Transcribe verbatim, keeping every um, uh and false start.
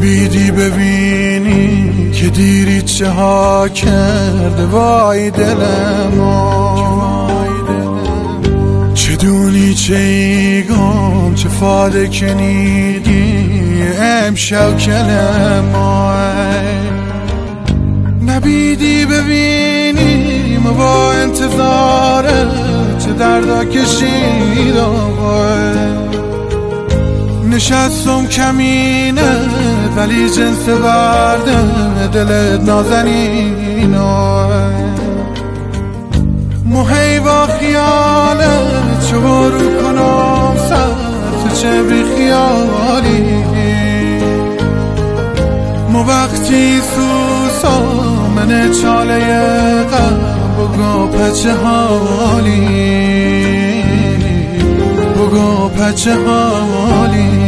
نبیدی ببینی که دیری چه ها کرده وای دل ما، چه دونی چه ایگام چه فاده کنیدی امشب کل ما. نبیدی ببینی ما با انتظاره چه دردا کشیدم، نشستم کمینه ولی جنس برده دلت نازنین، محی با خیالت چه برو کنم سر تو چه بی خیالی، مو وقتی سوسا من چاله غم بگو پچه حالی، بگو پچه حالی.